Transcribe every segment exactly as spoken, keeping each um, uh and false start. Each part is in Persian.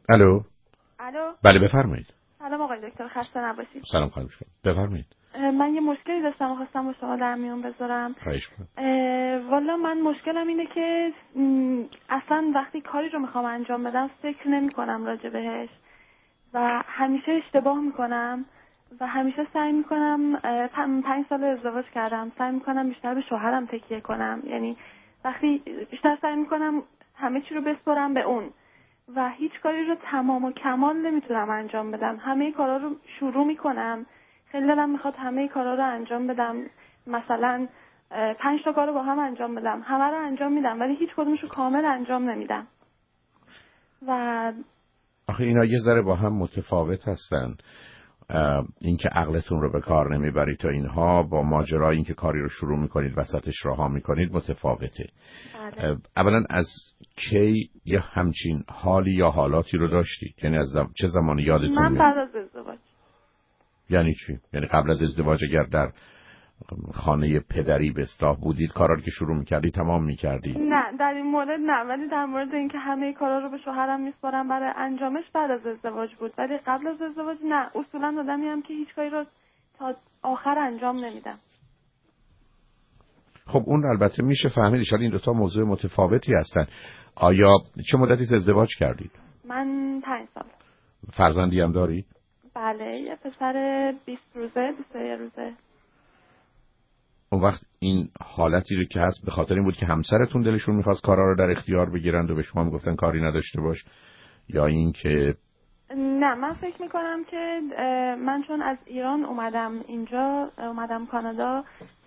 الو. الو. بله بفرمایید. سلام آقای دکتر، خسته نباشید. سلام خانم شما. بفرمایید. من یه مشکلی داشتم و خواستم با شما در میون بذارم. خواهش می‌کنم. والا من مشکلم اینه که اصلا وقتی کاری رو میخوام انجام بدم فکر نمی کنم راجع بهش و همیشه اشتباه میکنم و همیشه سعی میکنم. پنج سال ازدواج کردم، سعی میکنم بیشتر به شوهرم تکیه کنم، یعنی وقتی بیشتر سعی میکنم همه چی رو بسپرم به اون و هیچ کاری رو تمام و کمال نمیتونم انجام بدم. همه کارا رو شروع میکنم، خیلی دلم میخواد همه کارا رو انجام بدم، مثلا پنج تا کارو با هم انجام بدم، همه رو انجام میدم ولی هیچ کدومش رو کامل انجام نمیدم. و آخه اینا یه ذره با هم متفاوت هستن. اینکه عقلتون رو به کار نمیبرید تا اینها با ماجرای اینکه کاری رو شروع میکنید وسطش رها میکنید متفاوته. بله. اولا از کی یه همچین حالی یا حالاتی رو داشتید؟ یعنی از زم... چه زمانی یادتون من میاد؟ بعد از ازدواج. یعنی چی؟ یعنی قبل از ازدواج اگر در خانه پدری به اصطلاح بودید کارا رو که شروع میکردید تمام میکردید؟ نه در این مورد نه، ولی در مورد اینکه همه کارا رو به شوهرم میسپارم برای انجامش بعد از ازدواج بود، ولی قبل از ازدواج نه. اصولا آدمی ام که هیچ کاری رو تا آخر انجام نمیدم. خب اون البته میشه فهمید، شاید این دوتا موضوع متفاوتی هستن. آیا چه مدتی ازدواج کردید؟ من پنج سال. فرزندی هم دارید؟ بله، یه پسر بیست روزه، بیست و یک روزه. اون وقت این حالتی رو که هست به خاطر این بود که همسرتون دلشون میخواست کارا رو در اختیار بگیرند و به شما میگفتن کاری نداشته باش، یا این که نه من فکر میکنم که من چون از ایران اومدم اینجا، اومدم کانادا،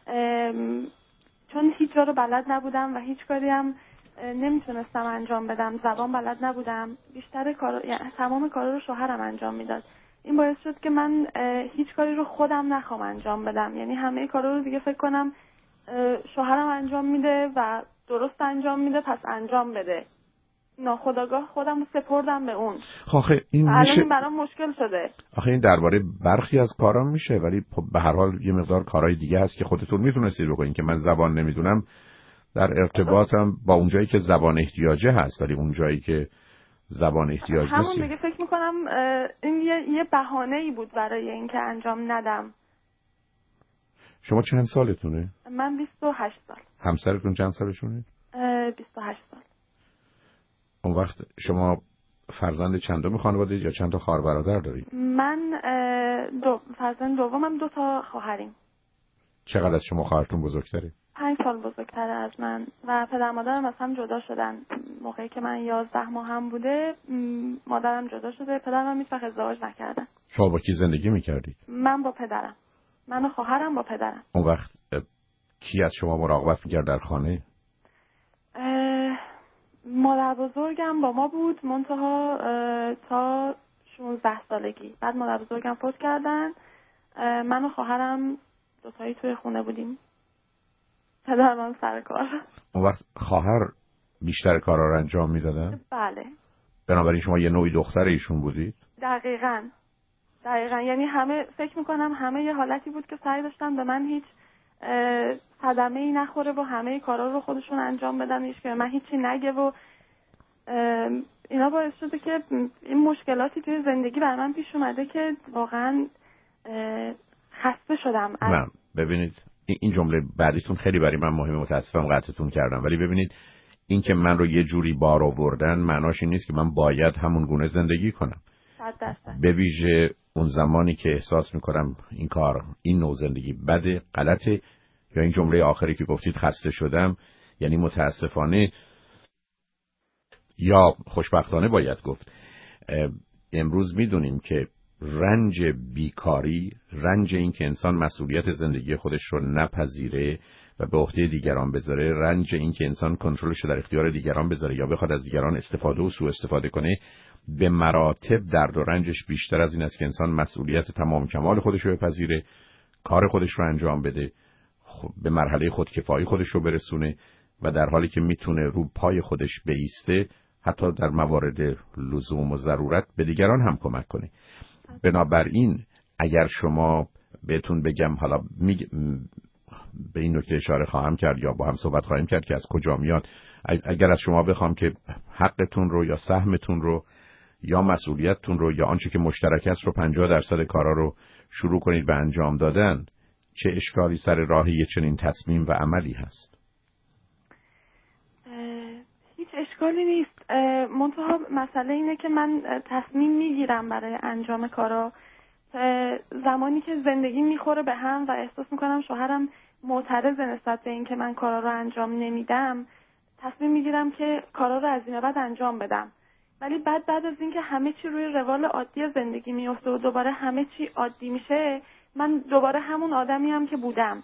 چون هیچ جا رو بلد نبودم و هیچ کاری هم نمیتونستم انجام بدم، زبان بلد نبودم، بیشتر کار یعنی تمام کارا رو شوهرم انجام میداد. این باعث شد که من هیچ کاری رو خودم نخوام انجام بدم، یعنی همه کارا رو دیگه فکر کنم شوهرم انجام میده و درست انجام میده پس انجام بده. ناخودآگاه خودم رو سپردم به اون. آخه این الان میشه، این برام مشکل شده. آخه این درباره برخی از کارا میشه، ولی به هر حال یه مقدار کارهای دیگه هست که خودتون میتونستید بکنید که من زبان نمیدونم در ارتباطم با اونجایی که زبان احتیاجه هست، ولی اونجایی که زبان احتیاج نیست همون دیگه فکر میکنم این یه, یه بهانه‌ای بود برای اینکه انجام ندم. شما چند سالتونه؟ من بیست و هشت سال. همسرتون چند سالشونه؟ بیست و هشت سال. اون وقت شما فرزند چندم خانواده یا چند تا خواهر برادر دارید؟ من دو فرزند دومم، دو تا خواهریم. چقدر از شما خواهرتون بزرگتره؟ پنج سال بزرگتره از من و پدر مادرم از هم جدا شدن. موقعی که من یازده ماه هم بوده مادرم جدا شده، پدرم هیچ وقت ازدواج نکردن. شما با کی زندگی میکردید؟ من با پدرم. من و خواهرم با پدرم. اون وقت کی از شما مراقبت میکرد در خانه؟ مادر بزرگم با ما بود منتها تا شانزده سالگی. بعد مادر بزرگم فوت کردن، من و خواهرم دوتایی توی خونه بودیم، پدر من سر کار. اون وقت خواهر بیشتر کارا رو انجام میدادن؟ بله. بنابراین شما یه نوعی دختر ایشون بودید؟ دقیقاً دقیقاً یعنی همه فکر میکنم همه یه حالتی بود که سعی داشتن به من هیچ صدمه ای نخوره و همه کارا رو خودشون انجام بدن، هیچ که من هیچی نگه و اینا باعث شده که این مشکلاتی توی زندگی برای من پیش اومده که واقعا خسته شدم. نه ببینید این جمله بعدیتون خیلی برای من مهمه، متاسفم قطعتون کردم، ولی ببینید این که من رو یه جوری بار آوردن معناش این نیست که من باید همون گونه زندگی کنم. صد درصد. به ویژه اون زمانی که احساس میکنم این کار این نوع زندگی بده، غلطه، یا این جمله آخری که گفتید خسته شدم، یعنی متاسفانه یا خوشبختانه باید گفت امروز میدونیم که رنج بیکاری، رنج این که انسان مسئولیت زندگی خودش رو نپذیره و به عهده دیگران بذاره، رنج این که انسان کنترلش رو در اختیار دیگران بذاره یا بخواد از دیگران استفاده و سوء استفاده کنه، به مراتب درد و رنجش بیشتر از این است که انسان مسئولیت تمام کمال خودش رو بپذیره، کار خودش رو انجام بده، به مرحله خودکفایی خودش رو برسونه و در حالی که میتونه رو پای خودش بایسته حتی در موارد لزوم و ضرورت به دیگران هم کمک کنه. بنابراین اگر شما بهتون بگم حالا می... به این نکته اشاره خواهم کرد یا با هم صحبت خواهیم کرد که از کجا میاد، اگر از شما بخوام که حقتون رو یا سهمتون رو یا مسئولیتتون رو یا آنچه که مشترک است رو پنجاه درصد کارا رو شروع کنید به انجام دادن، چه اشکالی سر راه یه چنین تصمیم و عملی هست؟ هیچ اشکالی نیست. منتها مسئله اینه که من تصمیم میگیرم برای انجام کارا، زمانی که زندگی میخوره به هم و احساس میکنم شوهرم معترض نسبت به این که من کارا رو انجام نمیدم، تصمیم میگیرم که کارا رو از این بعد انجام بدم. ولی بعد بعد از اینکه همه چی روی روال عادی زندگی میفته و دوباره همه چی عادی میشه، من دوباره همون آدمی هم که بودم.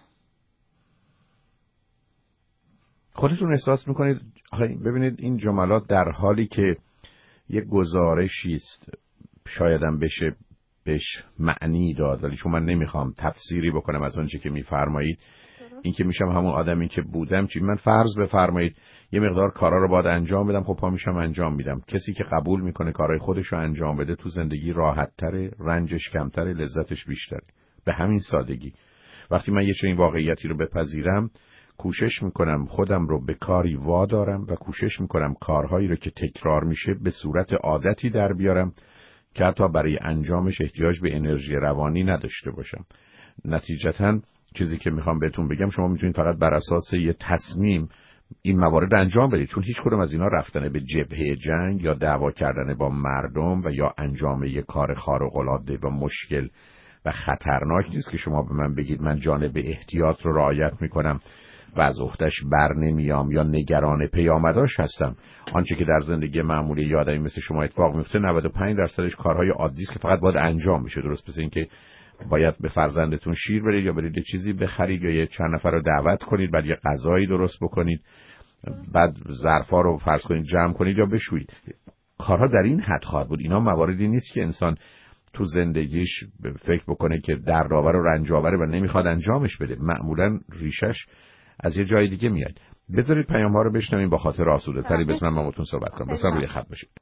خودتون احساس میکنید ببینید این جملات در حالی که یک گزارشی است شایدم بشه بهش معنی داد، ولی چون من نمیخوام تفسیری بکنم از اون چیزی که میفرمایید، این که میشم همون آدمی که بودم چی؟ من فرض بفرمایید یه مقدار کارا رو باید انجام بدم، خب پا میشم انجام میدم. کسی که قبول میکنه کارهای خودش رو انجام بده تو زندگی راحت تره، رنجش کمتره، لذتش بیشتره. به همین سادگی. وقتی من یه چنین واقعیتی رو بپذیرم، کوشش میکنم خودم رو به کاری وادارم و کوشش میکنم کارهایی رو که تکرار میشه به صورت عادتی در بیارم که حتی برای انجامش احتیاج به انرژی روانی نداشته باشم. نتیجتاً چیزی که میخوام بهتون بگم، شما میتونید فقط بر اساس یه تصمیم این موارد انجام بدید، چون هیچ کدوم از اینا رفتن به جبهه جنگ یا دعوا کردن با مردم و یا انجام یه کار خارق العاده و مشکل و خطرناک نیست که شما به من بگید من جانب احتیاط رو رعایت میکنم و از عهده‌اش بر نمیام یا نگران پیامداش هستم. آنچه که در زندگی معمولی یه آدمی مثل شما اتفاق میفته نود و پنج درصدش کارهای عادی است که فقط باید انجام بشه. درست مثل این که باید به فرزندتون شیر برید یا برید چیزی بخرید یا یه چند نفر رو دعوت کنید، بعد یه غذایی درست بکنید، بعد ظرفا رو فرض کنید جمع کنید یا بشویید. کارها در این حد خواهد بود. اینا مواردی نیست که انسان تو زندگیش فکر بکنه که دردآور و رنج‌آوره و نمیخواد انجامش بده. معمولاً ریشش از یه جای دیگه میاد. بذارید پیام‌ها رو بشنویم با خاطر آسوده‌تری بتونم با متون صحبت کنم. لطفاً روی خط باشید.